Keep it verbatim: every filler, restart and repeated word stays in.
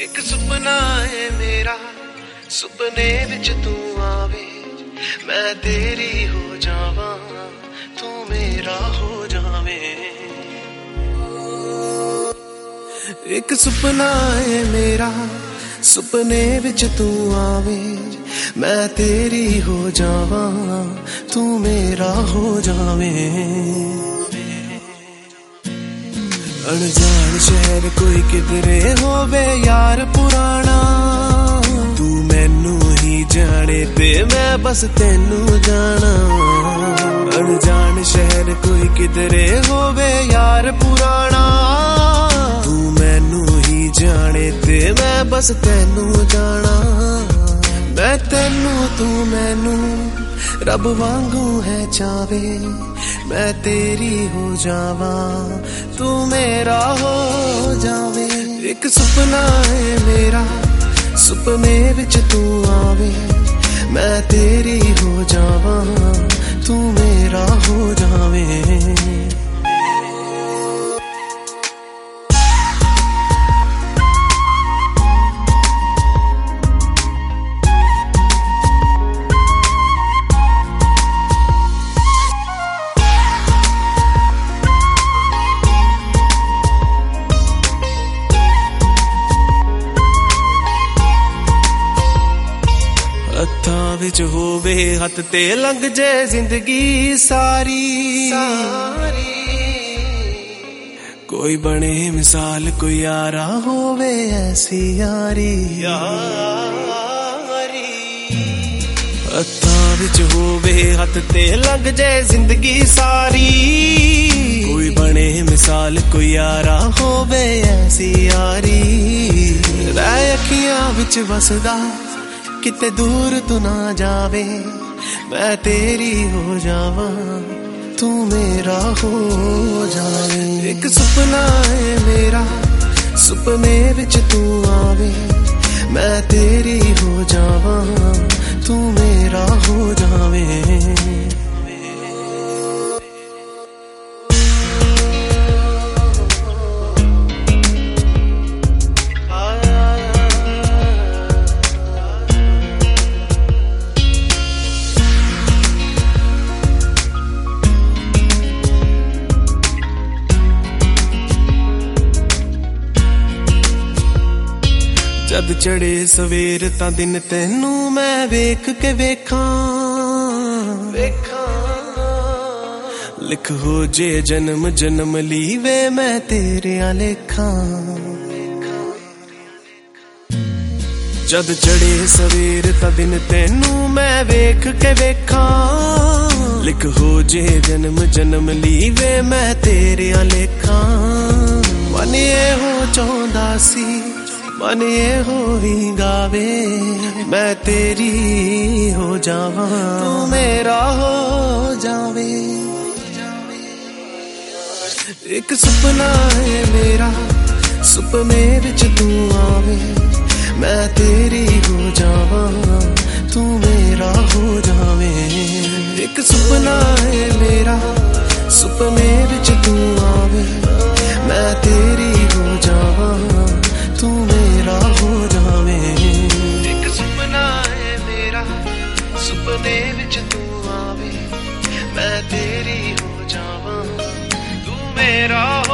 एक सुपना है मेरा, सुपने विच तू आवे, मैं तेरी हो जावा, तू मेरा हो जावे। एक सुपना है मेरा, सुपने विच तू आवे, मैं तेरी हो जावा, तू मेरा हो जावे। अनजान शहर कोई किधरे होवे यार पुराना, तू मैनू ही जाने ते मैं बस तेनू जाना। अनजान शहर कोई किधरे होवे यार पुराना, तू मैनू ही जाने ते मैं बस तेनू जाना। मैं तेनू तू मैनू रब वांगू है चावे, मैं तेरी हो जावा, तू मेरा हो जावे। एक सुपना है मेरा, सुपने विच तू आवे, मैं तेरी हो जावा, तू मेरा हो जावे। हत्थां विच होवे हथ ते लंघ जे जिंदगी सारी, सारी। कोई बने मिसाल कोई यारा होवे ऐसी यारी, यारी। हत्थां विच होवे हथ ते लंघ जे जिंदगी सारी, कोई बने मिसाल कोई यारा होवे ऐसी यारी। रह अखियां विच वसदा किते दूर तू ना जावे, मैं तेरी हो जावा, तू मेरा हो जावे। एक सुपना है मेरा, सुपने विच तू आवे, मैं तेरी हो जावा, तू मेरा हो जावे। जद चढ़े सवेर तां दिन तैनू मैं वेख के वेखां, वेखां। लिख हो जे जन्म जन्म लीवे मैं तेरे लेखां। जद चढ़े सवेर तां दिन तैनू मैं वेख के वेखां, लिख हो जे जन्म जन्म लीवे मैं तेरे लेखां। मन एहो चाहुंदा सी, मन ये हो ही गावे, मैं तेरी हो जावा, तू मेरा हो जावे। एक सुपना है मेरा, सुपने विच तू आवे, मैं तेरी हो जावा, तू मेरा हो जावे। एक सुपना है मेरा, सुपने विच तू आवे, मैं तेरी हो जावा, तू मेरा हो जावे। एक सुपना है मेरा, सुपने विच तू आवे, मैं तेरी हो जावा, तू मेरा